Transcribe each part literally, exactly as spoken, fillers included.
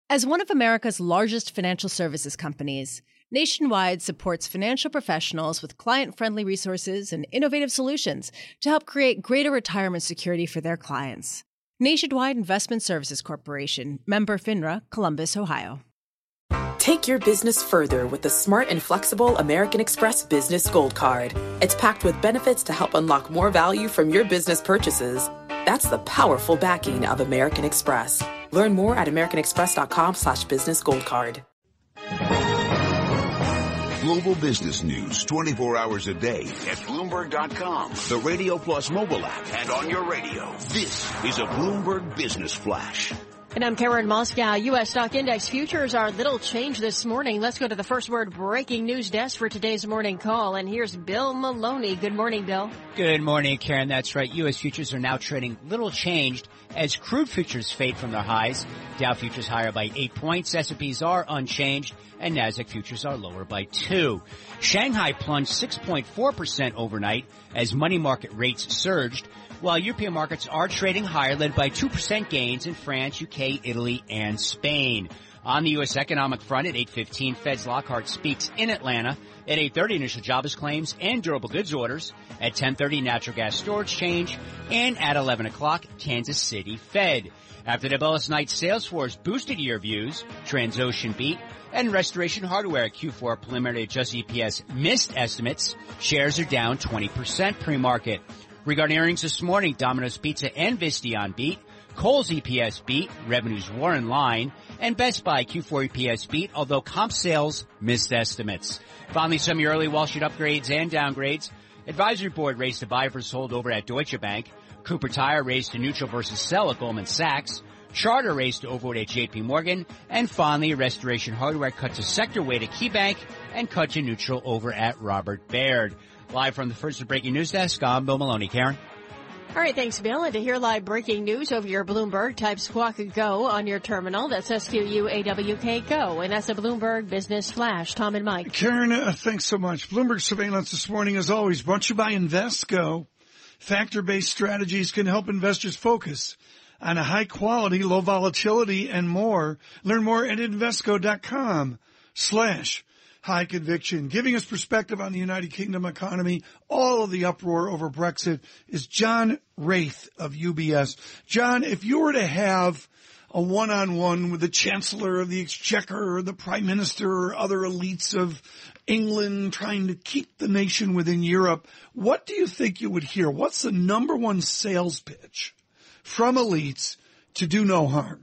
As one of America's largest financial services companies, Nationwide supports financial professionals with client-friendly resources and innovative solutions to help create greater retirement security for their clients. Nationwide Investment Services Corporation, member FINRA, Columbus, Ohio. Take your business further with the smart and flexible American Express Business Gold Card. It's packed with benefits to help unlock more value from your business purchases. That's the powerful backing of American Express. Learn more at americanexpress.com slash business gold card. Global business news twenty-four hours a day at Bloomberg dot com, the Radio Plus mobile app, and on your radio. This is a Bloomberg Business Flash. And I'm Karen Moscow. U S stock index futures are little change this morning. Let's go to the first word breaking news desk for today's morning call. And here's Bill Maloney. Good morning, Bill. Good morning, Karen. That's right. U S futures are now trading little changed as crude futures fade from their highs. Dow futures higher by eight points. S and P's are unchanged. And Nasdaq futures are lower by two. Shanghai plunged six point four percent overnight as money market rates surged, while European markets are trading higher, led by two percent gains in France, U K, Italy, and Spain. On the U S economic front, at eight fifteen, Fed's Lockhart speaks in Atlanta. At eight thirty, initial jobless claims and durable goods orders. At ten thirty, natural gas storage change. And at eleven o'clock, Kansas City Fed. After the Bellus night, Salesforce boosted year views. Transocean beat. And Restoration Hardware at Q four preliminary adjusted E P S missed estimates. Shares are down twenty percent pre-market. Regarding earnings this morning, Domino's Pizza and Visteon beat. Kohl's E P S beat. Revenues were in line. And Best Buy Q four E P S beat, although comp sales missed estimates. Finally, some of your early Wall Street upgrades and downgrades. Advisory board raised to buy versus hold over at Deutsche Bank. Cooper Tire raised to neutral versus sell at Goldman Sachs. Charter raised to overweight at J P Morgan. And finally, Restoration Hardware cut to sector weight at KeyBank and cut to neutral over at Robert Baird. Live from the first breaking news desk, I'm Bill Maloney. Karen? All right, thanks, Bill. And to hear live breaking news over your Bloomberg, type Squawk Go on your terminal. That's S Q U A W K Go. And that's a Bloomberg Business Flash. Tom and Mike. Karen, uh, thanks so much. Bloomberg Surveillance this morning, as always, brought to you by Invesco. Factor-based strategies can help investors focus on a high-quality, low volatility, and more. Learn more at Invesco.com slash high conviction. Giving us perspective on the United Kingdom economy, all of the uproar over Brexit, is John Wraith of U B S. John, if you were to have a one-on-one with the Chancellor of the Exchequer or the Prime Minister or other elites of England trying to keep the nation within Europe, what do you think you would hear? What's the number one sales pitch from elites to do no harm?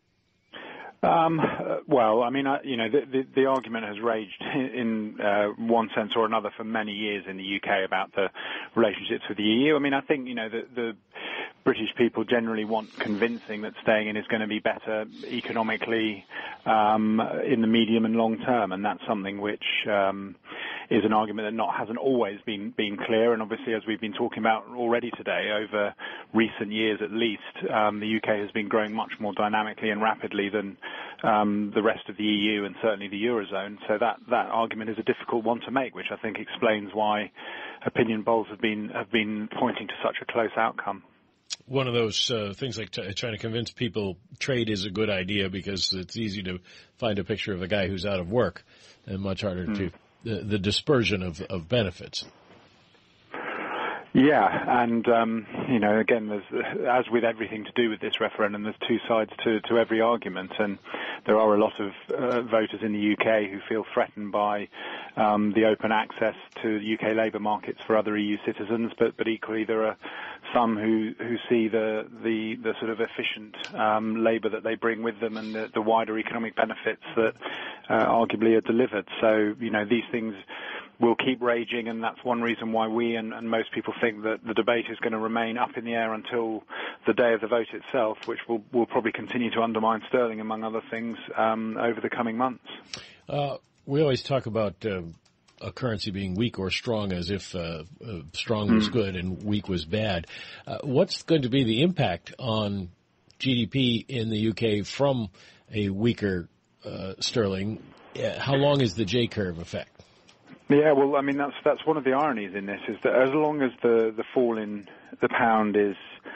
Um, well, I mean, I, you know, the, the, the argument has raged in uh, one sense or another for many years in the U K about the relationships with the E U. I mean, I think, you know, the, the British people generally want convincing that staying in is going to be better economically um, in the medium and long term, and that's something which um, is an argument that not hasn't always been been clear. And obviously, as we've been talking about already today, over recent years at least, um, the U K has been growing much more dynamically and rapidly than um, the rest of the E U and certainly the Eurozone. So that that argument is a difficult one to make, which I think explains why opinion polls have been have been pointing to such a close outcome. One of those uh, things like t- trying to convince people trade is a good idea because it's easy to find a picture of a guy who's out of work and much harder mm. to the, the dispersion of, of benefits. Yeah, and, um, you know, again, there's, as with everything to do with this referendum, there's two sides to, to every argument, and there are a lot of uh, voters in the U K who feel threatened by um, the open access to U K labour markets for other E U citizens, but, but equally there are some who, who see the, the, the sort of efficient um, labour that they bring with them and the, the wider economic benefits that uh, arguably are delivered. So, you know, these things will keep raging, and that's one reason why we and, and most people think that the debate is going to remain up in the air until the day of the vote itself, which will, will probably continue to undermine sterling, among other things, um, over the coming months. Uh, we always talk about uh, a currency being weak or strong as if uh, uh, strong was mm. good and weak was bad. Uh, what's going to be the impact on G D P in the U K from a weaker uh, sterling? Uh, how long is the J-curve effect? Yeah, well, I mean, that's that's one of the ironies in this, is that as long as the, the fall in the pound is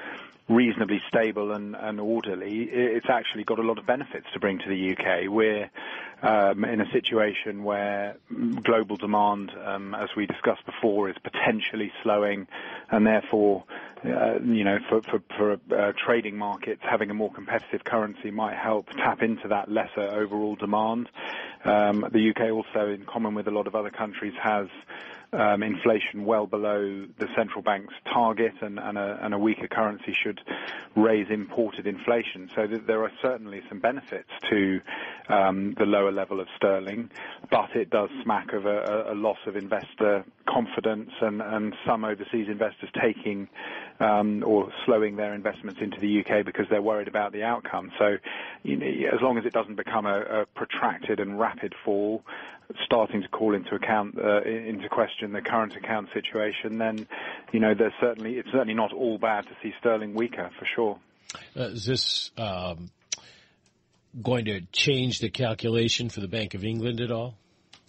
reasonably stable and, and orderly, it's actually got a lot of benefits to bring to the U K. We're um, in a situation where global demand, um, as we discussed before, is potentially slowing, and therefore, uh, you know, for, for, for uh, trading markets, having a more competitive currency might help tap into that lesser overall demand. Um, the U K also, in common with a lot of other countries, has Um, inflation well below the central bank's target, and, and, a, and a weaker currency should raise imported inflation. So th- there are certainly some benefits to um, the lower level of sterling, but it does smack of a, a loss of investor confidence, and, and some overseas investors taking um, or slowing their investments into the U K because they're worried about the outcome. So you know, as long as it doesn't become a, a protracted and rapid fall, starting to call into account uh, into question the current account situation, then you know there's certainly it's certainly not all bad to see sterling weaker, for sure. Uh, is this um, going to change the calculation for the Bank of England at all?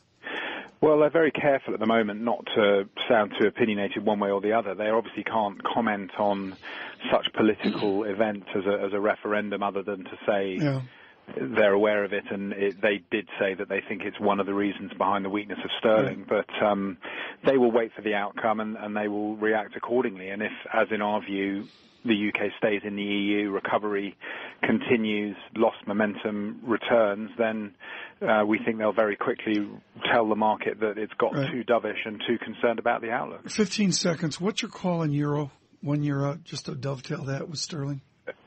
Well, they're very careful at the moment not to sound too opinionated one way or the other. They obviously can't comment on such political events as a, as a referendum, other than to say. Yeah. They're aware of it, and it, they did say that they think it's one of the reasons behind the weakness of sterling. Yeah. But um, they will wait for the outcome, and, and they will react accordingly. And if, as in our view, the U K stays in the E U, recovery continues, lost momentum returns, then uh, we think they'll very quickly tell the market that it's got right. too dovish and too concerned about the outlook. fifteen seconds. What's your call on euro when you're out, just to dovetail that with sterling?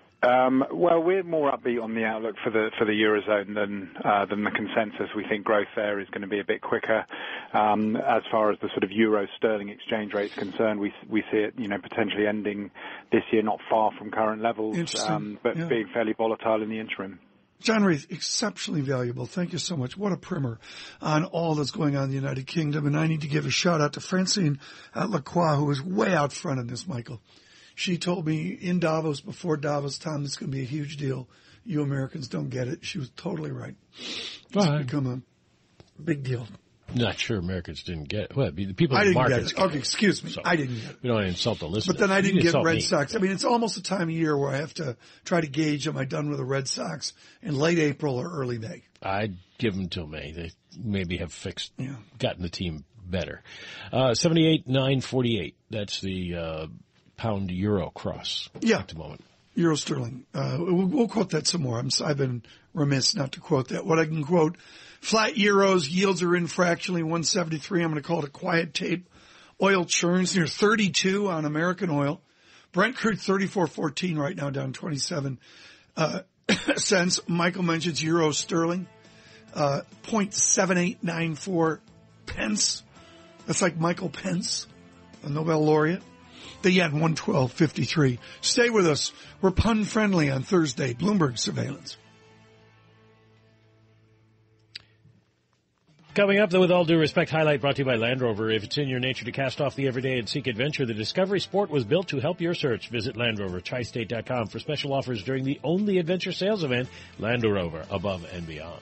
Um, well, we're more upbeat on the outlook for the for the eurozone than uh, than the consensus. We think growth there is going to be a bit quicker. Um, as far as the sort of euro sterling exchange rate is concerned, we we see it, you know, potentially ending this year not far from current levels, um, but yeah. being fairly volatile in the interim. John Ray, exceptionally valuable. Thank you so much. What a primer on all that's going on in the United Kingdom. And I need to give a shout out to Francine at Lacroix, who is way out front in this, Michael. She told me in Davos, before Davos, Tom, this is going to be a huge deal. You Americans don't get it. She was totally right. It's well, become a big deal. Not sure Americans didn't get it. Well, the people I in the didn't markets get it. Okay, excuse me. So I didn't get it. We don't want to insult the listeners. But then I didn't get Red me. Sox. I mean, it's almost the time of year where I have to try to gauge, am I done with the Red Sox in late April or early May? I'd give them till May. They maybe have fixed, yeah. gotten the team better. Uh, seventy-eight nine forty-eight. That's the uh, pound euro cross yeah. at the moment. Euro sterling. Uh, we'll, we'll quote that some more. I'm, I've been remiss not to quote that. What I can quote, flat euros, yields are in fractionally one seventy-three. I'm going to call it a quiet tape. Oil churns near thirty-two on American oil. Brent crude thirty-four fourteen right now, down twenty-seven uh, cents. Michael mentions euro sterling, uh, zero point seven eight nine four pence. That's like Michael Pence, a Nobel laureate. The yen, one twelve fifty-three. Stay with us. We're pun friendly on Thursday. Bloomberg Surveillance. Coming up, though, with all due respect, highlight brought to you by Land Rover. If it's in your nature to cast off the everyday and seek adventure, the Discovery Sport was built to help your search. Visit Land Rover Tri State dot com for special offers during the only adventure sales event, Land Rover, above and beyond.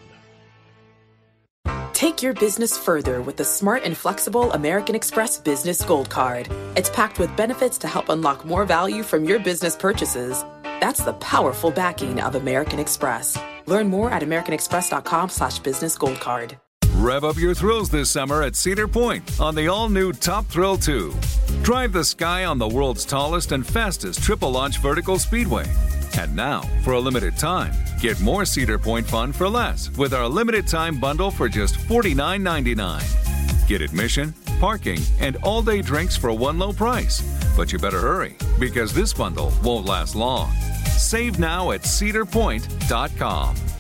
Take your business further with the smart and flexible American Express Business Gold Card. It's packed with benefits to help unlock more value from your business purchases. That's the powerful backing of American Express. Learn more at american express dot com slash business gold card. Rev up your thrills this summer at Cedar Point on the all-new Top Thrill two. Drive the sky on the world's tallest and fastest triple-launch vertical speedway. And now, for a limited time, get more Cedar Point fun for less with our limited-time bundle for just forty-nine ninety-nine. Get admission, parking, and all-day drinks for one low price. But you better hurry, because this bundle won't last long. Save now at cedar point dot com.